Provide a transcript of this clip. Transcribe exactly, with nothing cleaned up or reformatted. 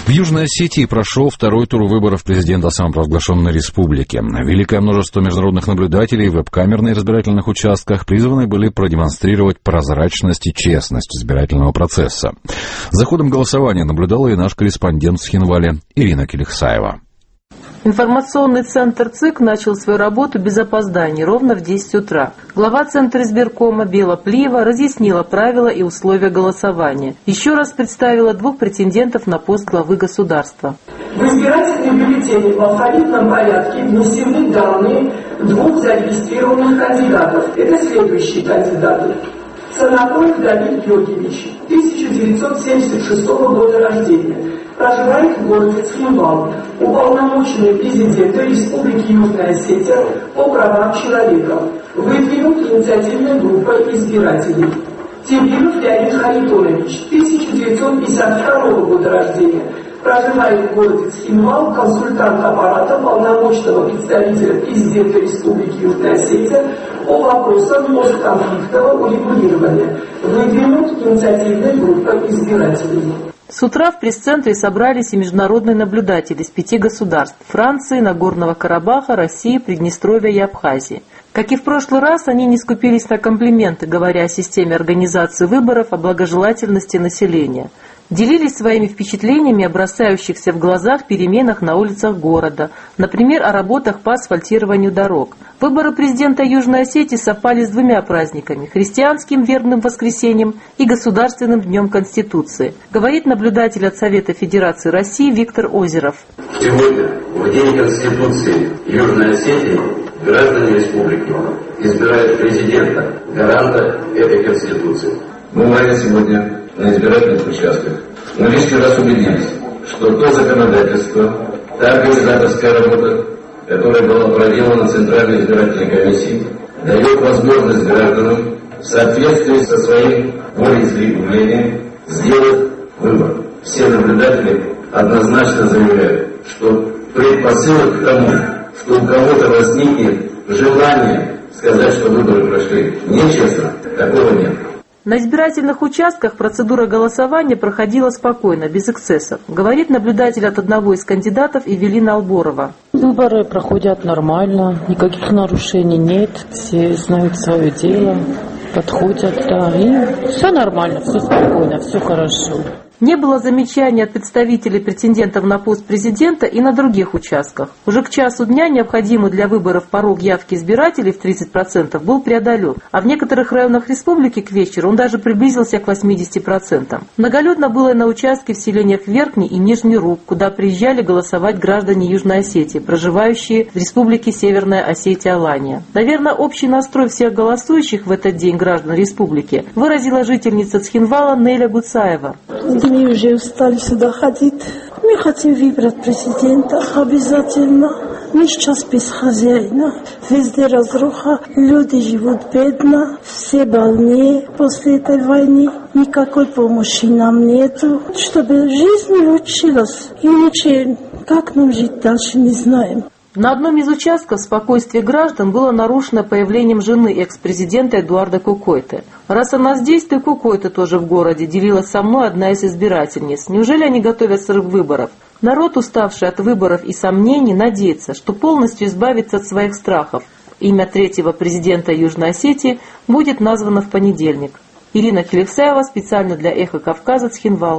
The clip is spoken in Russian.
В Южной Осетии прошел второй тур выборов президента самопровозглашенной республики. Великое множество международных наблюдателей в веб-камер на избирательных участках призваны были продемонстрировать прозрачность и честность избирательного процесса. За ходом голосования наблюдала и наш корреспондент в Цхинвале Ирина Келихсаева. Информационный центр ЦИК начал свою работу без опозданий, ровно в десять утра. Глава Центра избиркома Бела Плиева разъяснила правила и условия голосования. Еще раз представила двух претендентов на пост главы государства. В избирательные бюллетени в алфавитном порядке внесены данные двух зарегистрированных кандидатов. Это следующие кандидаты. Санакоев Давид Георгиевич, тысяча девятьсот семьдесят шестого года рождения. Проживает в городе Цхинвал, уполномоченный президента Республики Южная Осетия по правам человека, выдвинут инициативной группой избирателей. Тибиров Леонид Харитонович, тысяча девятьсот пятьдесят второго года рождения, проживает в городе Цхинвал, консультант аппарата полномочного представителя президента Республики Южная Осетия по вопросам постконфликтного урегулирования, выдвинут инициативной группой избирателей. С утра в пресс-центре собрались и международные наблюдатели из пяти государств – Франции, Нагорного Карабаха, России, Приднестровья и Абхазии. Как и в прошлый раз, они не скупились на комплименты, говоря о системе организации выборов, о благожелательности населения. Делились своими впечатлениями о бросающихся в глазах переменах на улицах города, например, о работах по асфальтированию дорог. Выборы президента Южной Осетии совпали с двумя праздниками – христианским вербным воскресеньем и Государственным днем Конституции, говорит наблюдатель от Совета Федерации России Виктор Озеров. Сегодня, в День Конституции Южной Осетии, граждане республики избирают президента, гаранта этой Конституции. Мы были сегодня на избирательных участках. Мы лишний раз убедились, что то законодательство, та организаторская работа, которая была проделана Центральной избирательной комиссией, дает возможность гражданам в соответствии со своим волеизъявлением сделать выбор. Все наблюдатели однозначно заявляют, что предпосылок к тому, что у кого-то возникнет желание сказать, что выборы прошли нечестно, такого нет. На избирательных участках процедура голосования проходила спокойно, без эксцессов, говорит наблюдатель от одного из кандидатов Эвелина Алборова. Выборы проходят нормально, никаких нарушений нет, все знают свое дело, подходят, да, и все нормально, все спокойно, все хорошо. Не было замечаний от представителей претендентов на пост президента и на других участках. Уже к часу дня необходимый для выборов порог явки избирателей в тридцать процентов был преодолен, а в некоторых районах республики к вечеру он даже приблизился к восьмидесяти процентам. Многолюдно было и на участке в селениях Верхний и Нижний Руг, куда приезжали голосовать граждане Южной Осетии, проживающие в республике Северная Осетия-Алания. Наверное, общий настрой всех голосующих в этот день граждан республики выразила жительница Цхинвала Неля Гуцаева. Мы уже устали сюда ходить. Мы хотим выбрать президента обязательно. Мы сейчас без хозяина. Везде разруха. Люди живут бедно. Все больные после этой войны. Никакой помощи нам нету. Чтобы жизнь улучшилась. Иначе как нам жить дальше, не знаем. На одном из участков спокойствие граждан было нарушено появлением жены экс-президента Эдуарда Кукойте. «Раз она здесь, то и Кукойте тоже в городе», делилась со мной одна из избирательниц. Неужели они готовят срыв выборов? Народ, уставший от выборов и сомнений, надеется, что полностью избавится от своих страхов. Имя третьего президента Южной Осетии будет названо в понедельник. Ирина Келихсаева, специально для «Эхо Кавказа», Цхинвал.